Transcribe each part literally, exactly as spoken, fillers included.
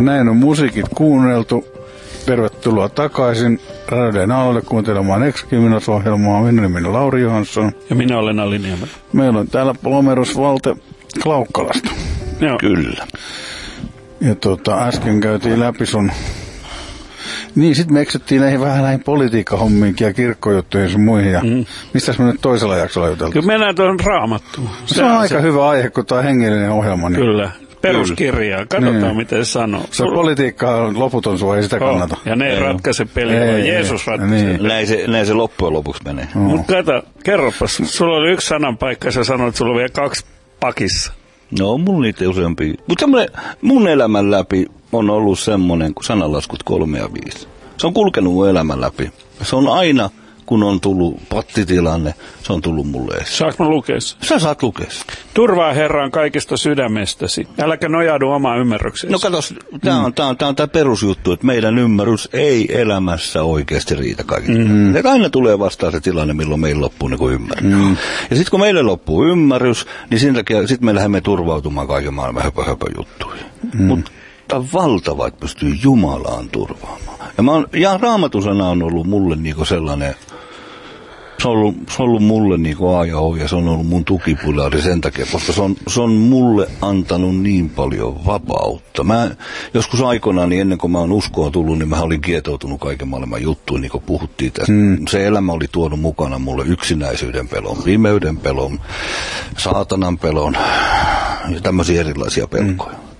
näin on musiikit kuunneltu. Tervetuloa takaisin Radioiden aloille kuuntelemaan Ex-Kriminals-ohjelmaa. Minä nimeni Lauri Johansson. Ja minä olen Ali Niemelä. Meillä on täällä Plomerus Valte Klaukkalasta. Joo. Kyllä. Ja tota, äsken käytiin läpi sun... Niin, sit me eksyttiin näihin vähän näihin politiikkahommiinkin ja kirkkojuttuihin sun muihin. Ja mm. mistäs me nyt toisella jaksolla juteltiin? Kyllä mennään tuohon Raamattuun. Se, se on aika se... hyvä aihe, kun tämä hengellinen ohjelma. Niin... Kyllä. Peruskirjaa. Katsotaan, niin. Miten se sanoo. Se Sul... politiikka on loputon sua, ei sitä oh. kannata. Ja ne ei ratkaise peliä, vaan Jeesus ratkaisee. Niin. Näin, se, näin se loppujen lopuksi menee. Oh. Mutta kato, kerropas. Sulla oli yksi sananpaikka, ja sä sanoit, että sulla on vielä kaksi pakissa. No, mulla niitä useampia. Mutta mun elämän läpi on ollut semmoinen kuin sananlaskut kolme ja viisi. Se on kulkenut mun elämän läpi. Se on aina, kun on tullut pattitilanne, se on tullut mulle esiin. Saanko mä lukea sen? Sä saat lukea sen. Turvaa Herraan kaikesta sydämestäsi. Äläkä nojaudu omaan ymmärrykseesi. No katos, tää on tää on, tää on tää perusjuttu, että meidän ymmärrys ei elämässä oikeasti riitä kaikille. Mm-hmm. Et aina tulee vastaan se tilanne, milloin meillä loppuu niin kuin ymmärrys. Mm-hmm. Ja sitten kun meille loppuu ymmärrys, niin sen takia sit me lähdemme turvautumaan kaiken maailman höpö, höpö juttuihin. Mm-hmm. Mutta on valtava, että pystyy Jumalaan turvaamaan. Ja, mä oon, ja Raamatun sana on ollut mulle niinku sellainen, se on ollut, se on ollut mulle niinku A ja O, ja se on ollut mun tukipilari sen takia, koska se on, se on mulle antanut niin paljon vapautta. Mä joskus aikoinaan, niin ennen kuin mä oon uskoon tullut, niin mä olin kietoutunut kaiken maailman juttuun, niin kuin puhuttiin tästä. Mm. Se elämä oli tuonut mukana mulle yksinäisyyden pelon, pimeyden pelon, saatanan pelon ja tämmöisiä erilaisia pelkoja. Mm.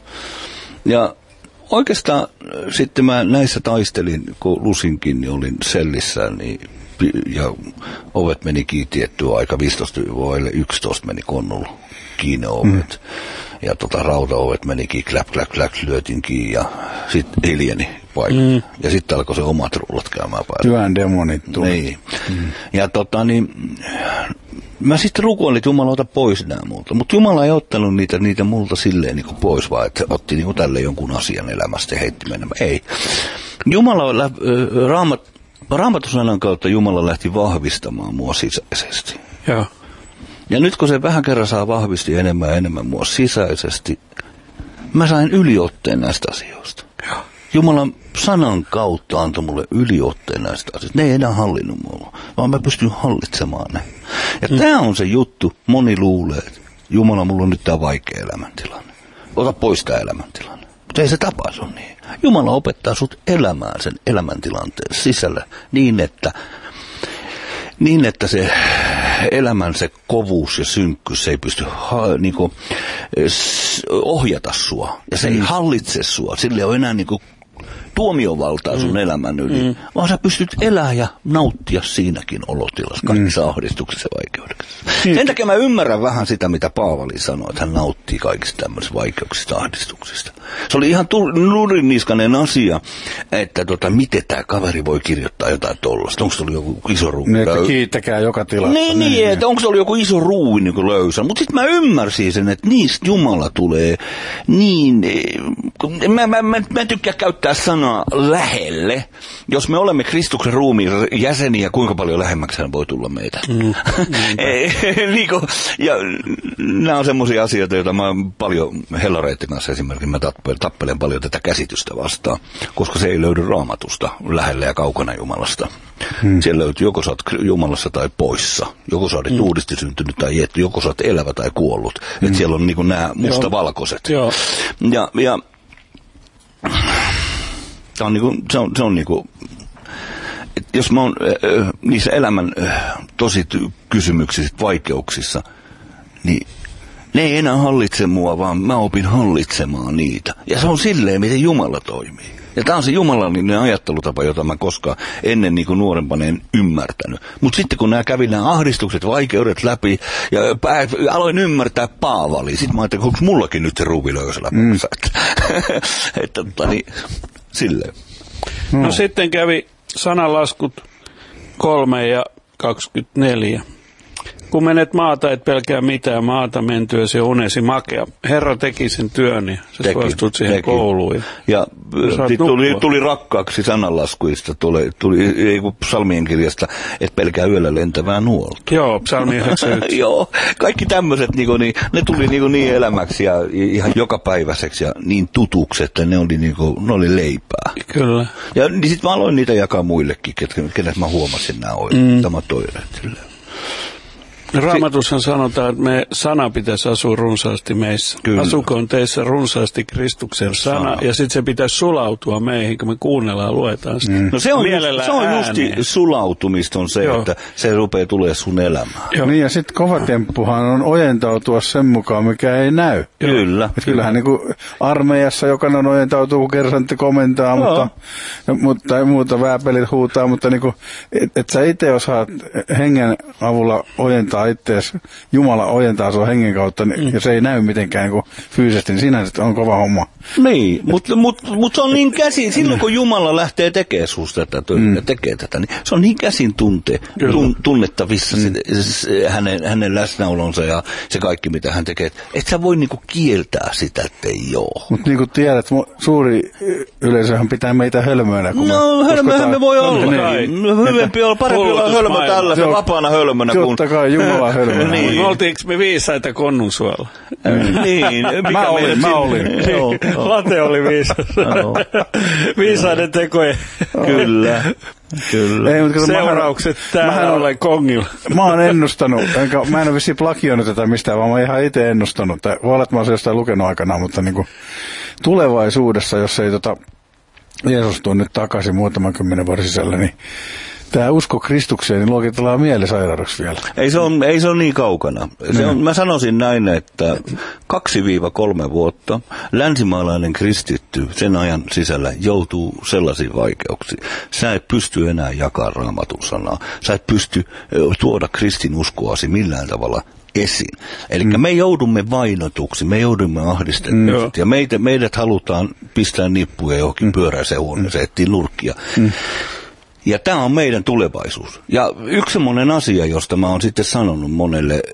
Ja oikeastaan sitten mä näissä taistelin, kun lusinkin, niin olin sellissä, niin, ja ovet meni kiinni tiettyä aika, viisitoista yksitoista meni konnulla kiinni ovet. Mm. Ja tota, rautaovet meni kiinni, kläp, kläp, kläp, lyötin kiinni, ja sitten hiljeni paikka. Mm. Ja sitten alkoi se omat rullat käymään päälle. Työn demonit tuli. Niin. Mm. Ja tota niin... Mä sitten rukoilin, että Jumala ota pois nämä multa. Mutta Jumala ei ottanut niitä, niitä multa silleen niin kuin pois, vaan että otti niin kuin tälle jonkun asian elämästä ja heitti menemään. Ei. Jumala, lä- raamat, raamatusanan kautta Jumala lähti vahvistamaan mua sisäisesti. Joo. Ja nyt kun se vähän kerran saa vahvisti enemmän ja enemmän mua sisäisesti, mä sain yliotteen näistä asioista. Joo. Jumalan sanan kautta antoi mulle yliotteen näistä asioista. Ne ei enää hallinnut mulla, vaan mä pystyn hallitsemaan ne. Ja mm. tämä on se juttu, moni luulee, että Jumala, mulla on nyt tämä vaikea elämäntilanne. Ota pois tämä elämäntilanne. Mutta ei se tapahdu niin. Jumala opettaa sut elämään sen elämäntilanteen sisällä niin, että, niin, että se elämän se kovuus ja synkkyys, se ei pysty ha, niinku, ohjata sua. Ja se mm. ei hallitse sua. Sillä ei ole enää niinku tuomiovaltaa sun mm. elämän yli, mm. vaan sä pystyt elää ja nauttia siinäkin olotilassa, kaikissa mm. ahdistuksissa ja vaikeudessa. Mm. Sen takia mä ymmärrän vähän sitä, mitä Paavali sanoi, että hän nauttii kaikista tämmöisistä vaikeuksista, ahdistuksista. Se oli ihan nurinniskainen asia, että tota, miten tämä kaveri voi kirjoittaa jotain tollasta. Onko se ollut joku iso ruu? Niin, että kiittäkää joka tilassa. Niin, niin, niin, että onko se ollut joku iso ruu niin kuin löysä. Mutta sitten mä ymmärsin sen, että niistä Jumala tulee niin... Mä, mä, mä, mä tykkään käyttää sanaa lähelle. Jos me olemme Kristuksen ruumiin jäseniä, kuinka paljon lähemmäksi hän voi tulla meitä. Mm. niin kuin, ja nämä on semmoisia asioita, joita mä paljon hellareitten kanssa esimerkiksi mä tappelen paljon tätä käsitystä vastaan, koska se ei löydy Raamatusta lähelle ja kaukana Jumalasta. Hmm. Siellä löytyy joko sä oot Jumalassa tai poissa, joko sä oot hmm. uudesti syntynyt tai jetty, joko sä oot elävä tai kuollut. Hmm. Että siellä on niinku nämä mustavalkoiset. Joo. Ja, ja se on niinku, se on, se on niinku, jos mä oon äh, niissä elämän äh, tosi kysymyksissä, vaikeuksissa, niin ne ei enää hallitse mua, vaan mä opin hallitsemaan niitä. Ja se on silleen, miten Jumala toimii. Ja tämä on se jumalallinen ajattelutapa, jota mä koskaan ennen niin kuin nuorempana en ymmärtänyt. Mutta sitten kun nämä kävi nämä ahdistukset, vaikeudet läpi, ja pää, aloin ymmärtää Paavalia, sitten mä ajattelin, onko mullakin nyt se ruuvi löysällä mm. että tota niin, silleen. No mm. sitten kävi sananlaskut kolme ja kaksikymmentäneljä. Kun menet maata, et pelkää mitään, maata mentyä se unesi makea. Herra teki sen työn ja sä suostut siihen teki. Kouluun. Ja, ja tuli, tuli rakkaaksi sananlaskuista, tuli, tuli ei kun psalmien kirjasta, että pelkää yöllä lentävää nuolta. Joo, psalmi yhdeksänkymmentäyksi. Joo, kaikki tämmöiset, niin, niin, ne tuli niin, niin elämäksi ja ihan jokapäiväiseksi ja niin tutuksi, että ne oli, niin kuin, ne oli leipää. Kyllä. Ja niin sitten mä aloin niitä jakaa muillekin, kenet mä huomasin nämä mm. samat oireet. Raamatussahan sanotaan, että me sana pitäisi asua runsaasti meissä. Kyllä. Asukoon teissä runsaasti Kristuksen sana, sana. Ja sitten se pitäisi sulautua meihin, kun me kuunnellaan, luetaan sitä. Mm. No se on, just, se on justi sulautumista on se, Joo. että se rupeaa tulemaan sun elämään. Joo. Niin ja sitten kova temppuhan on ojentautua sen mukaan, mikä ei näy. Kyllä. Et kyllähän niin kuin armeijassa jokainen ojentautuu, kun kersantti komentaa, Joo. mutta, mutta, tai muuta vääpelit huutaa, mutta niin kuin, et, et sä itse osaat hengen avulla ojentaa itseäsi, Jumala ojentaa sun hengen kautta, niin, mm. ja se ei näy mitenkään niin fyysisesti, niin sinänsä on kova homma. Niin, mutta mut, mut se on niin käsin, silloin kun Jumala lähtee tekemään susta tätä, mm. ja tekee tätä, niin se on niin käsin tunte, tun, tunnettavissa mm. se, se, hänen, hänen läsnäolonsa ja se kaikki, mitä hän tekee. Et sä voi niinku kieltää sitä, ettei joo. Mutta niin kuin tiedät, suuri yleisöhän pitää meitä hölmöinä. No, hölmöhän me voi olla. Niin. Hyvempi olla, parempi olla hölmö tällaisen vapaana hölmönä. Totta kai, Jumala hölmönä. Niin. Oltiinko me viisaita Konnunsuolla? Niin. Mä olin, mä olin. Late oli viisas. Viisaiden tekojen. Kyllä. Kyllä. Ei, mutta seuraukset täällä olen kongilla. Mä oon ennustanut, enkä, mä en ole vissiin plagioinut tätä mistään, vaan mä oon ihan itse ennustanut. Voi olla, että mä oon jostain lukenut aikanaan, mutta niin kuin tulevaisuudessa, jos ei tota Jeesus tuon nyt takaisin muutaman kymmenen vuoden sisällä, niin tämä usko Kristukseen niin luokitellaan mielisairaudeksi vielä. Ei se on, ei se on niin kaukana. Se on, mä sanoisin näin, että kaksi kolme vuotta länsimaalainen kristitty sen ajan sisällä joutuu sellaisiin vaikeuksiin. Sä et pysty enää jakamaan Raamatun sanaa. Sä et pysty tuoda kristinuskoasi millään tavalla esiin. Eli mm. me joudumme vainotuksi, me joudumme ahdistetuksi, mm. ja meitä, meidät halutaan pistää nippuja johonkin mm. pyöräiseen huoneeseen, etsiä nurkkia. Mm. Ja tämä on meidän tulevaisuus. Ja yksi semmoinen asia, josta mä oon sitten sanonut monelle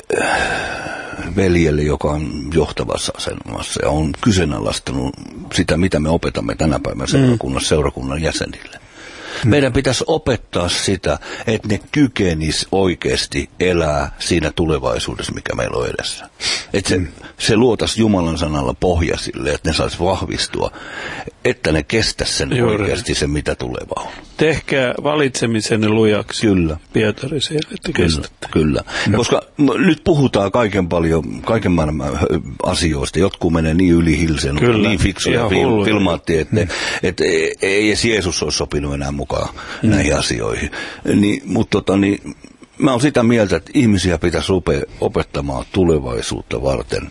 veljelle, joka on johtavassa asemassa ja on kyseenalaistanut sitä, mitä me opetamme tänä päivänä seurakunnassa, seurakunnan jäsenille. Meidän pitäisi opettaa sitä, että ne kykenis oikeasti elää siinä tulevaisuudessa, mikä meillä on edessä. Että se, se luotaisi Jumalan sanalla pohja sille, että ne saisi vahvistua, että ne kestäisi sen Juuri. Oikeasti se, mitä tuleva on. Tehkää valitsemisenne lujaksi. Kyllä. Pietari siellä, että Kyllä, kyllä. Koska nyt puhutaan kaiken paljon, kaiken maailman asioista. Jotkut menee niin yli hilsen, niin fiksuja fil, filmaatti, että mm. et, ei edes Jeesus olisi sopinut enää mukaan mm. näihin asioihin. Ni, mutta tota, niin, mä oon sitä mieltä, että ihmisiä pitäisi rupea opettamaan tulevaisuutta varten.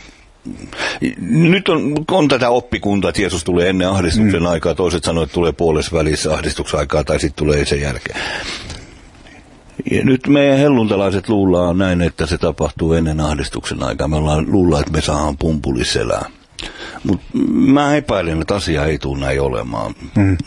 Nyt on, on tätä oppikuntaa, että Jeesus tulee ennen ahdistuksen mm. aikaa, toiset sanoo, että tulee puolessa välissä ahdistuksen aikaa tai sitten tulee sen jälkeen. Ja nyt meidän helluntalaiset luullaan näin, että se tapahtuu ennen ahdistuksen aikaa. Me ollaan luullaan, että me saadaan pumpuliselää. Mutta mä epäilen, että asia ei tule näin olemaan. Mm.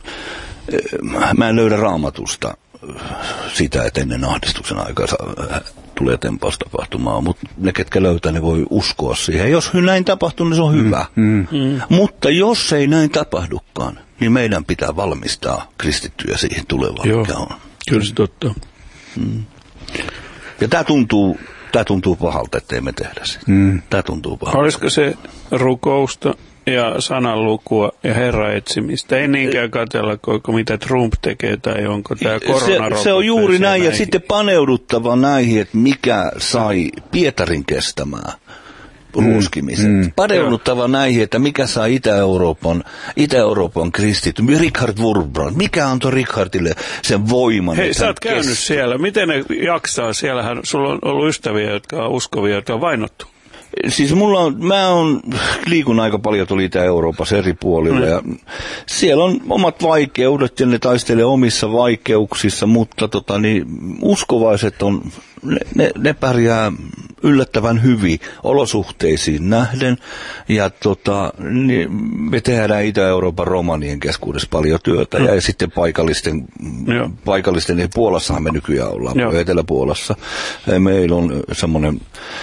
Mä en löydä Raamatusta sitä, että ennen ahdistuksen aikaa tulee tempaus tapahtumaan, mutta ne, ketkä löytää, ne voi uskoa siihen. Jos näin tapahtuu, niin se on hyvä. Mm, mm. Mutta jos ei näin tapahdukaan, niin meidän pitää valmistaa kristittyjä siihen tulevaan, Joo, mikä on. Kyllä se totta. Mm. Ja tämä tuntuu, tämä tuntuu pahalta, ettei me tehdä sitä. Mm. Tämä tuntuu pahalta. Olisiko se rukousta ja sananlukua ja Herran etsimistä? Ei niinkään katsella, koko mitä Trump tekee tai onko tämä koronarokote. Se, se on juuri näin ja sitten paneuduttava näihin, että mikä sai Pietarin kestämään ruoskimiset. Mm, mm. Paneuduttava näihin, että mikä sai Itä-Euroopan, Itä-Euroopan kristitty. Richard Wurmbrand. Mikä antoi Richardille sen voiman? Hei, sä oot käynyt kes... siellä. Miten ne jaksaa? Siellähän sulla on ollut ystäviä, jotka on uskovia, jotka on vainottu. Siis mulla on, mä on, liikun aika paljon tuli Itä-Euroopassa eri puolilla mm. ja siellä on omat vaikeudet ja ne taistelee omissa vaikeuksissa, mutta tota niin, uskovaiset on, ne, ne, ne pärjää yllättävän hyvin olosuhteisiin nähden. Ja tota, niin me tehdään Itä-Euroopan romanien keskuudessa paljon työtä. Mm. Ja sitten paikallisten, Joo. paikallisten, niin Puolassahan me nykyään ollaan, Joo. Etelä-Puolassa. Meillä on semmoinen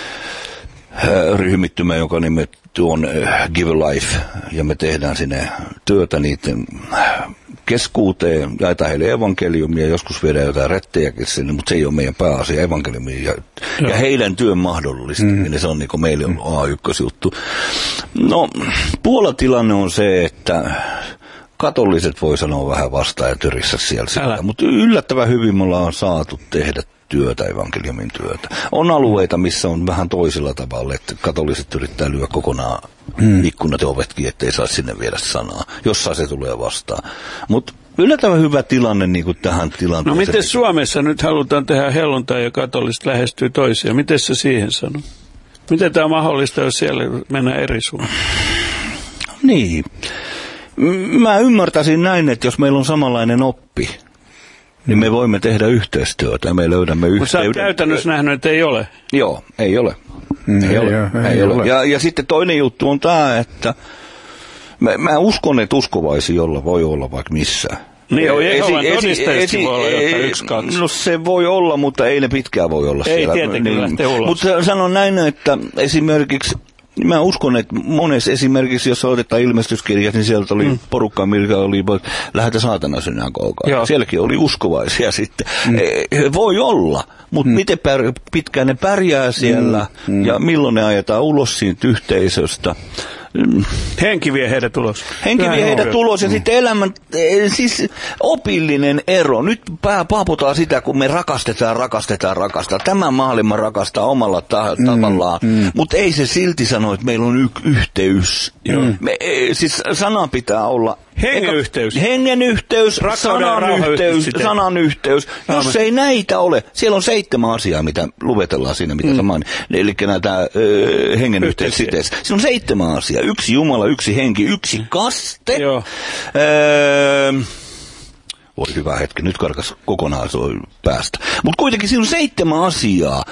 ryhmittymä, joka nimetty on Give a Life, ja me tehdään sinne työtä niiden keskuuteen, jaetaan heille evankeliumia, joskus viedään jotain rettejäkin sinne, mutta se ei ole meidän pääasia, evankeliumia. Ja, ja heidän työn mahdollistaminen, mm. se on niin kuin meille on A yksi juttu. No, Puolan tilanne on se, että katoliset voi sanoa vähän vastaan ja tyrissä siellä, mutta yllättävän hyvin me ollaan saatu tehdä työtä, evankeliumin työtä. On alueita, missä on vähän toisella tavalla, että katoliset yrittää lyödä kokonaan mm. ikkunat ja ovetkin, ettei saa sinne viedä sanaa. Jossain se tulee vastaan. Mutta yllättävän hyvä tilanne niin kuin tähän tilanteeseen. No miten Suomessa nyt halutaan tehdä helluntai ja katoliset lähestyy toisiaan? Miten se siihen sanoo? Miten tämä on mahdollista, jos siellä mennään eri suuntaan? Niin. Mä ymmärtäisin näin, että jos meillä on samanlainen oppi, niin me voimme tehdä yhteistyötä ja me löydämme yhteyden. Mutta sä oot käytännössä nähnyt, että ei ole. Joo, ei ole. Ei, ei, ole. ei, ei ole. ole. Ja, ja sitten toinen juttu on tämä, että mä, mä uskon, että uskovaisia voi olla vaikka missään. Niin, on Jehovan todistajatkin voi olla jotain yksi, kaksi. No se voi olla, mutta ei ne pitkään voi olla ei siellä. Ei tietenkin niin, lähtee ulos. Mutta sanon näin, että esimerkiksi mä uskon, että monessa esimerkiksi, jos otetaan ilmestyskirjat, niin sieltä oli mm. porukka, mikä oli, lähetä saatana synagogaan. Sielläkin oli uskovaisia sitten. Mm. E, voi olla, mutta mm. miten pär, pitkään ne pärjää siellä mm. ja milloin ne ajetaan ulos siitä yhteisöstä. Henki vie heidät ulos. Henki vie heidät ulos ja mm. sitten elämän, siis opillinen ero. Nyt paaputaan sitä, kun me rakastetaan, rakastetaan, rakastetaan. Tämä maailma rakastaa omalla ta- mm. tavallaan, mm. mutta ei se silti sano, että meillä on y- yhteys. Mm. Me, siis sana pitää olla hengen yhteys. Hengen yhteys, sanan yhteys, sanan yhteys. Jos ei näitä ole, siellä on seitsemän asiaa, mitä luetellaan siinä, mitä mm. sä mainit. Eli näitä äh, hengen yhteys siteessä. Siinä on seitsemän asiaa. Yksi Jumala, yksi henki, yksi kaste. Joo. Öö, voi hyvä hetki, nyt karkas kokonaan päästä. Mutta kuitenkin siinä on seitsemän asiaa,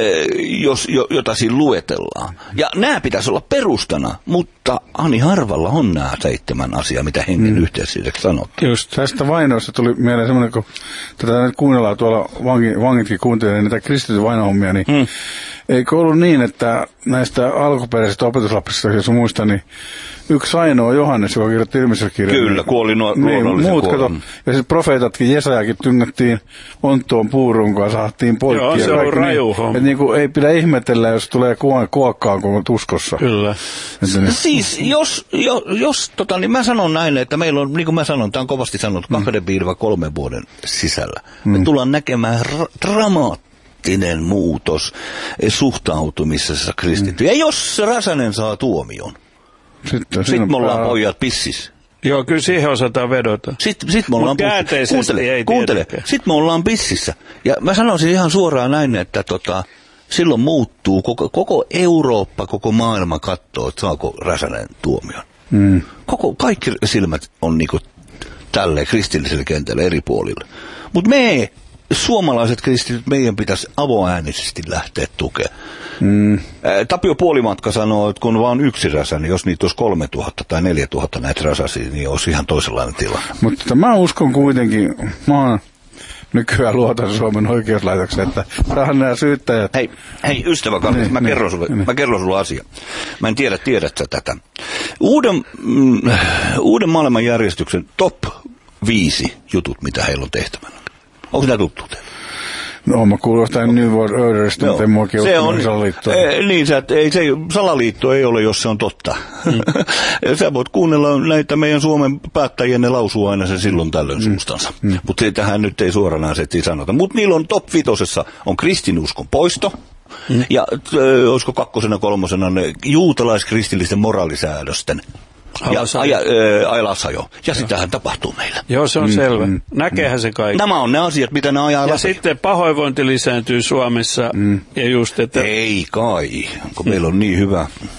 jos, jota siinä luetellaan. Ja nämä pitäisi olla perustana, mutta ani harvalla on nämä seitsemän asiaa, mitä hengen mm. yhteisyydeksi sanottiin. Just tästä vainoista tuli mieleen semmoinen, kun tätä nyt kuunnellaan tuolla vangi, vangitkin kuuntelemaan näitä kristityn vainohommia, niin mm. eikö ollut niin, että näistä alkuperäisistä opetuslapsista, jos muistan, niin yksi ainoa Johannes, joka kirjoitti ilmestyskirjan. Kyllä, kuoli nuo, niin, muut kato, ja sitten profeetatkin, Jesajakin tyngättiin onttoon puurunkaan, saatiin poikki. Joo, se on raju homma. Että niin kuin ei pidä ihmetellä, jos tulee kuokkaan koko uskossa. Kyllä. Niin. Siis, jos, jos, jos tota, niin mä sanon näin, että meillä on, niin kuin mä sanon, tämä on kovasti sanonut, mm. kahden kolmen vuoden sisällä. Mm. Me tullaan näkemään ra- dramaattinen muutos suhtautumisessa kristittyyn. Mm. Ja jos Räsänen saa tuomion, Sitten, Sitten me ollaan pää... pojat pissis. Joo, kyllä siihen osataan vedota. Sitten sit me ollaan käänteisesti kuuntele, ei kuuntele. Sitten me ollaan pississä. Ja mä sanoisin ihan suoraan näin, että tota, silloin muuttuu koko, koko Eurooppa, koko maailma katsoo, että saako Räsänen tuomion. Mm. Koko, kaikki silmät on niinku tälleen kristillisellä kentällä eri puolilla. Mutta me suomalaiset kristityt, meidän pitäisi avoäänisesti lähteä tukemaan. Mm. Tapio Puolimatka sanoo, että kun on vain yksi räsä, niin jos niitä olisi kolme tuhatta tai neljä tuhatta näitä räsäsiä, niin olisi ihan toisenlainen tilanne. Mutta mä uskon kuitenkin, mä oon nykyään luotan Suomen oikeuslaitoksen, että saadaan nämä syyttäjät. Hei, hei ystävä Karli, niin, mä, niin, kerron sulle, niin. mä kerron sulle asian. Mä en tiedä, tiedät sä tätä. Uuden, mm, uuden maailmanjärjestyksen top viisi jutut, mitä heillä on tehtävänä. Onko tämä tuttu teille? No, mä kuulun jostain New World Orderista, mutta en muakin se on salaliittoa. E, niin, sä, ei, se, salaliitto ei ole, jos se on totta. Mm. Sä voit kuunnella näitä meidän Suomen päättäjien, ne lausuu aina sen silloin tällöin mm. suustansa. Mm. Mutta tähän nyt ei suoraan se sanota. Mutta niillä on top vitosessa on kristinuskon poisto. Mm. Ja ö, olisiko kakkosena, kolmosena ne juutalaiskristilisten moraalisäädösten alasajo. Ja, ja, alasajo. Ja sitähän tapahtuu meillä. Joo, se on mm, selvä. Mm, Näkeehän mm. se kaikki. Nämä on ne asiat, mitä ne ajaa Ja läpi. sitten pahoinvointi lisääntyy Suomessa. Mm. Ja just, että... Ei kai, kun mm. meillä on niin hyvä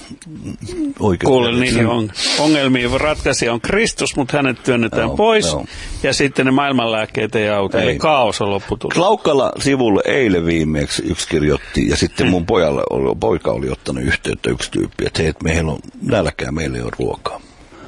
oikein. Kuule, niihin on, ongelmiin ratkaisija on Kristus, mutta hänet työnnetään no, pois, no. ja sitten ne maailmanlääkkeet ei auta, ei. Eli kaos on lopputulos. Klaukkala sivulle eilen viimeksi yksi kirjoitti, ja sitten mun pojalle oli, poika oli ottanut yhteyttä yksi tyyppi, että hei, että meillä on nälkää, meillä ei ole ruokaa.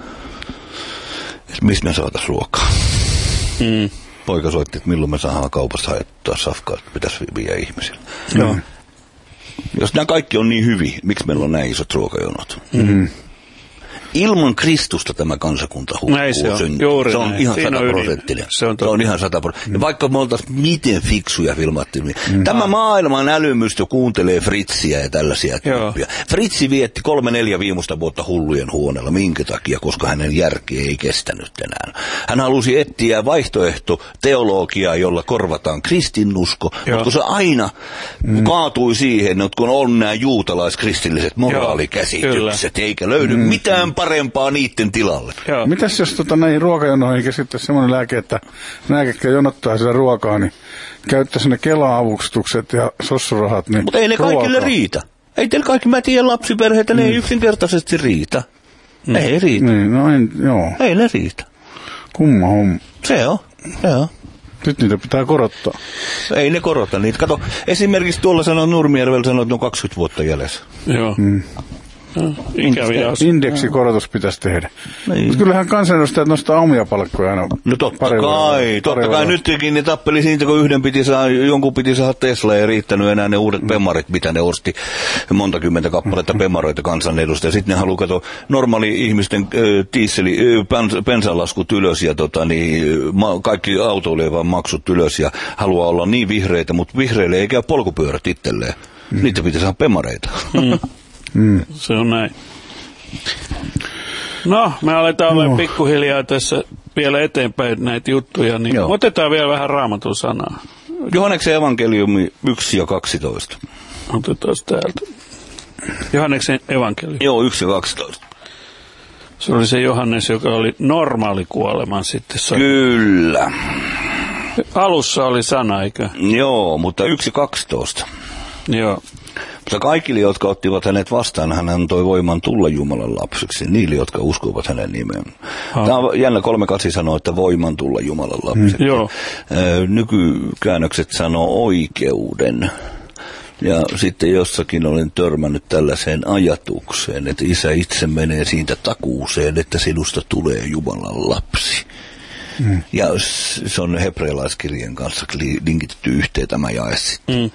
Missä me saataisiin ruokaa? Mm. Poika soitti, että milloin me saadaan kaupassa haettua safkaa, että pitäisi viedä ihmisille. No. Jos nämä kaikki on niin hyviä, miksi meillä on näin isot ruokajonot? Mm-hmm. Ilman Kristusta tämä kansakunta hukkuu. Se on, se on ihan sataprosenttinen. Se on, se on ihan sataprosenttinen. Mm. Vaikka me oltaisiin miten fiksuja filmattiin. Mm. Tämä maailman älymystö kuuntelee Fritsiä ja tällaisia tyyppiä. Fritsi vietti kolme neljä viimeistä vuotta hullujen huoneella. Minkä takia? Koska hänen järki ei kestänyt enää. Hän halusi etsiä vaihtoehto teologiaa, jolla korvataan kristinusko. Joo. Mutta kun se aina mm. kaatui siihen, että kun on nämä juutalaiskristilliset moraalikäsitykset, eikä löydy mm. mitään parempaa niiden tilalle. Joo. Mitäs jos tota, näihin ruokajonoihin keskittäisi semmoinen lääke, että nämä, ketkä jonottaa sitä ruokaa, niin käyttäisi ne Kela-avustukset ja sossurahat. Niin mutta ei ne ruokaa. Kaikille riitä. Ei teillä kaikki, mä tiedän lapsiperheitä, mm. ne ei yksinkertaisesti riitä. Mm. Ei riitä. Niin, no en, joo. Ei ne riitä. Kumma homma. Se on, se on. Nyt niitä pitää korottaa. Ei ne korota niitä. Kato, esimerkiksi tuolla sanoo Nurmijärvellä sanoo, että ne on kaksikymmentä vuotta jäljessä. Joo. Mm. No, indeksikorotus pitäisi tehdä. Niin. Mutta kyllähän kansanedustajat nostaa omia palkkoja aina. No totta kai, vuotta, totta kai nytkin ne tappeli siitä, kun yhden piti saa, jonkun piti saada Tesla ja riittänyt enää ne uudet mm. pemarit, mitä ne osti. Monta kymmentä kappaletta mm. pemaroita kansanedustajia. Sitten ne haluaa katsoa normaali ihmisten äh, tiisseli, äh, bensalaskut ylös ja tota, niin, ma, kaikki autoilijan maksut ylös ja haluaa olla niin vihreitä, mutta vihreille ei käy polkupyörät itselleen. Mm. Niitä pitää saada pemareita. Mm. Mm. Se on näin. No, me aletaan no. olla pikkuhiljaa tässä vielä eteenpäin näitä juttuja, niin Joo. otetaan vielä vähän Raamatun sanaa. Johanneksen evankeliumi yksi ja kaksitoista. Otetaan täältä. Johanneksen evankeliumi. Joo, yksi ja kaksitoista. Se oli se Johannes, joka oli normaali kuoleman sitten. Kyllä. Alussa oli sana, eikö? Joo, mutta yksi kaksitoista. Joo. Mutta kaikille, jotka ottivat hänet vastaan, hän antoi voiman tulla Jumalan lapseksi, niille, jotka uskovat hänen nimeen. Ha. Tämä on jännä kolme kasi sanoo, että voiman tulla Jumalan lapseksi. Mm, joo. Nykykäännökset sanoo oikeuden. Ja sitten jossakin olen törmännyt tällaiseen ajatukseen, että isä itse menee siitä takuuseen, että sinusta tulee Jumalan lapsi. Mm. Ja se on hebrealaiskirjeen kanssa linkitetty yhteen tämä jae sitten. Mm.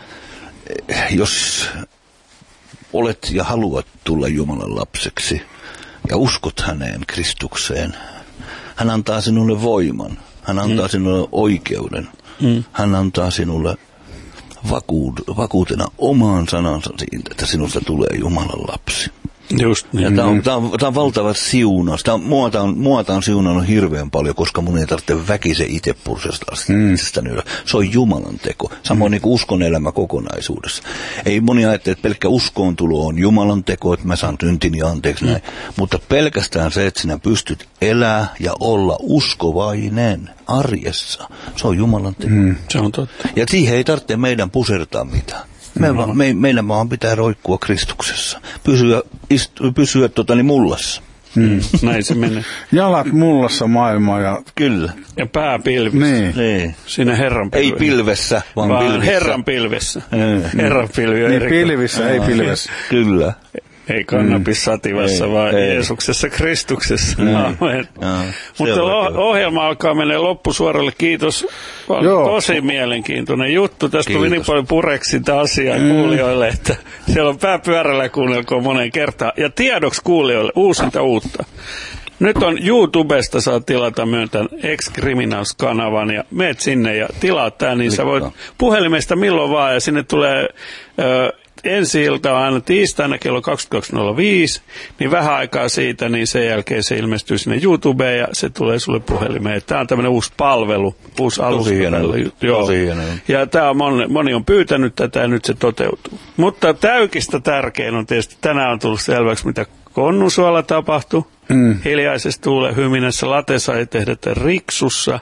Jos olet ja haluat tulla Jumalan lapseksi ja uskot häneen, Kristukseen, hän antaa sinulle voiman, hän antaa mm. sinulle oikeuden, mm. hän antaa sinulle vakuud- vakuutena omaan sanansa siitä, että sinusta tulee Jumalan lapsi. Just niin. Ja tämä on, tämä on, tämä on valtava siunaus. Tämä on, mua, tämä on, mua tämä on siunannut hirveän paljon, koska mun ei tarvitse väkisen itse pursesta mm. itsestäni ylös. Se on Jumalan teko. Samoin mm. niin kuin uskon elämä kokonaisuudessa. Ei moni ajattele, että pelkkä uskoon tulo on Jumalan teko, että mä saan tyntini anteeksi mm. näin. Mutta pelkästään se, että sinä pystyt elää ja olla uskovainen arjessa. Se on Jumalan teko. Mm. Se on totta. Ja siihen ei tarvitse meidän pusertaa mitään. Me, mm-hmm. me, meidän vaan pitää roikkua Kristuksessa. Pysyä, istu, pysyä totani mullassa. Mm. Näin se menee. Jalat mullassa maailmaa ja... Kyllä. Ja pää pilvissä. Niin. niin. Siinä Herran pilvissä. Ei pilvessä, vaan, vaan pilvissä. Herran pilvessä. Mm. Herran pilvi on niin, pilvissä, ei pilvessä. Kyllä. Ei kannabis sativassa, mm. vaan ei. Jeesuksessa, Kristuksessa. Mm. Amen. Ja, mutta ohjelma alkaa mennä loppusuoralle. Kiitos. Tosi mielenkiintoinen juttu. Tästä Kiitos. Tuli niin paljon pureksinta asiaa mm. kuulijoille, että siellä on pää pyörällä kuunnelkoon moneen kertaan. Ja tiedoksi kuulijoille uusinta uutta. Nyt on YouTubesta saa tilata myöntän Ex-Criminals-kanavan ja meet sinne ja tilaat tää, niin sä voit puhelimesta milloin vaan ja sinne tulee... Ö, ensi ilta on aina tiistaina kello kaksikymmentäkaksi nolla viisi, niin vähän aikaa siitä, niin sen jälkeen se ilmestyy sinne YouTubeen ja se tulee sulle puhelimeen. Tämä on tämmöinen uusi palvelu, uusi alusta. Joo. Ja tämä on moni, moni on pyytänyt tätä ja nyt se toteutuu. Mutta täykistä tärkein on tietysti, tänään on tullut selväksi, mitä Konnunsuolla tapahtui. Mm. Hiljaisessa tuulen hyminässä late sai tehdä Riksussa.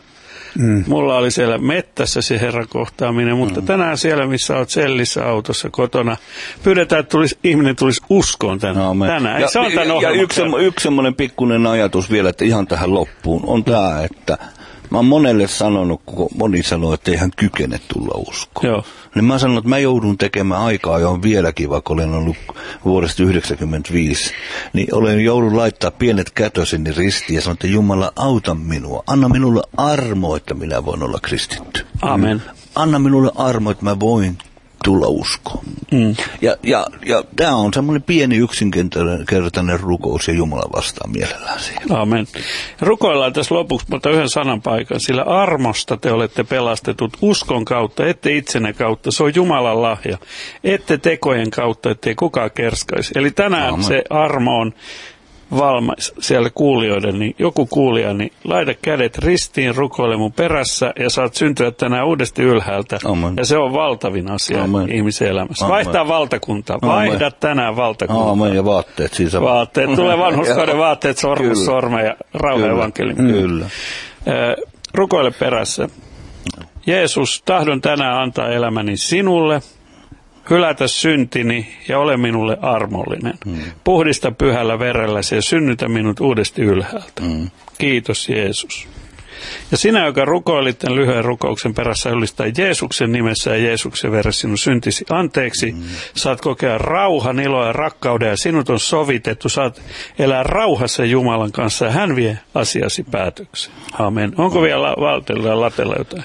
Mm. Mulla oli siellä mettässä se Herran kohtaaminen, mutta mm. tänään siellä, missä olet sellissä autossa kotona, pyydetään, että tulisi, ihminen tulisi uskoon tänään. No, tänään. Ja, se on ja, ja yksi, yksi semmoinen pikkuinen ajatus vielä, että ihan tähän loppuun, on tämä, että mä oon monelle sanonut, kun moni sanoo, että ei hän kykene tulla uskoon. Joo. Niin mä sanon, että mä joudun tekemään aikaa, johon vieläkin, vaikka olen ollut vuodesta yhdeksänkymmentäviisi, niin olen joudun laittaa pienet kätöseni ristiin ja sanon, että Jumala, auta minua. Anna minulle armo, että minä voin olla kristitty. Amen. Anna minulle armo, että mä voin tulla uskoon. Mm. Ja, ja, ja tämä on semmoinen pieni yksinkertainen rukous ja Jumala vastaa mielellään siihen. Amen. Rukoillaan tässä lopuksi, mutta yhden sanan paikan, sillä armosta te olette pelastetut uskon kautta, ette itsenne kautta. Se on Jumalan lahja. Ette tekojen kautta, ettei kukaan kerskaisi. Eli tänään Amen. Se armo on valmis siellä kuulijoiden, niin joku kuulija, niin laita kädet ristiin, rukoile mun perässä ja saat syntyä tänään uudesti ylhäältä. Amen. Ja se on valtavin asia Amen. ihmisen elämässä. Amen. Vaihtaa valtakuntaa. Vaihda Amen. tänään valtakuntaa. Amen. Ja vaatteet siis. Vaatteet. Tulee vanhuskauden vaatteet, sormus, sorme ja rauha evankeliumi. Kyllä. Rukoile perässä. Jeesus, tahdon tänään antaa elämäni sinulle. Hylätä syntini ja ole minulle armollinen. Mm. Puhdista pyhällä verelläsi ja synnytä minut uudesti ylhäältä. Mm. Kiitos Jeesus. Ja sinä, joka rukoilit tämän lyhyen rukouksen perässä, ylistää Jeesuksen nimessä ja Jeesuksen veressä sinun syntisi anteeksi. Mm. Saat kokea rauhan, iloa ja rakkauden ja sinut on sovitettu. Saat elää rauhassa Jumalan kanssa ja hän vie asiasi päätökseen. Amen. Onko vielä Valtella ja Latella jotain?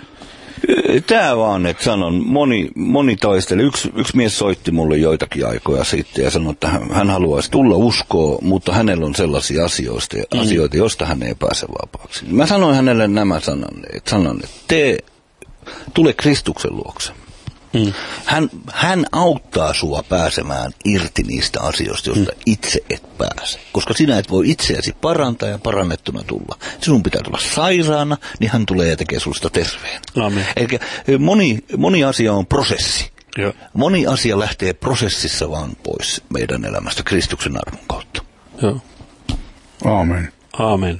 Tämä vaan, että sanon, moni, moni taisteli. Yksi, yksi mies soitti mulle joitakin aikoja sitten ja sanoi, että hän haluaisi tulla uskoon, mutta hänellä on sellaisia asioita, mm. asioita joista hän ei pääse vapaaksi. Mä sanoin hänelle nämä sananneet, sanon, että tee, tule Kristuksen luokse. Mm. Hän, hän auttaa sua pääsemään irti niistä asioista, joista mm. itse et pääse. Koska sinä et voi itseäsi parantaa ja parannettuna tulla. Sinun pitää tulla sairaana, niin hän tulee ja tekee susta terveen. Eli moni, moni asia on prosessi. Joo. Moni asia lähtee prosessissa vaan pois meidän elämästä Kristuksen armon kautta. Joo. Aamen. Aamen.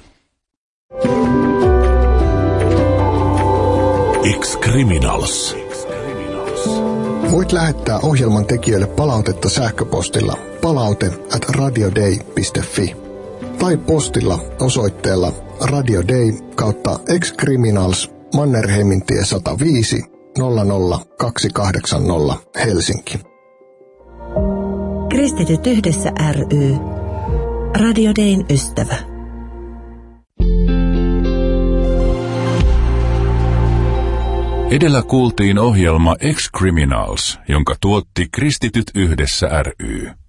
Ex-Criminals. Voit lähettää ohjelman tekijöille palautetta sähköpostilla palaute at radiodei piste fi tai postilla osoitteella radiodei kautta ex-criminals Mannerheimintie sata viisi nolla nolla kaksi kahdeksan nolla Helsinki. Kristityt yhdessä ry. Radiodein ystävä. Edellä kuultiin ohjelma Ex-Criminals, jonka tuotti Kristityt yhdessä ry.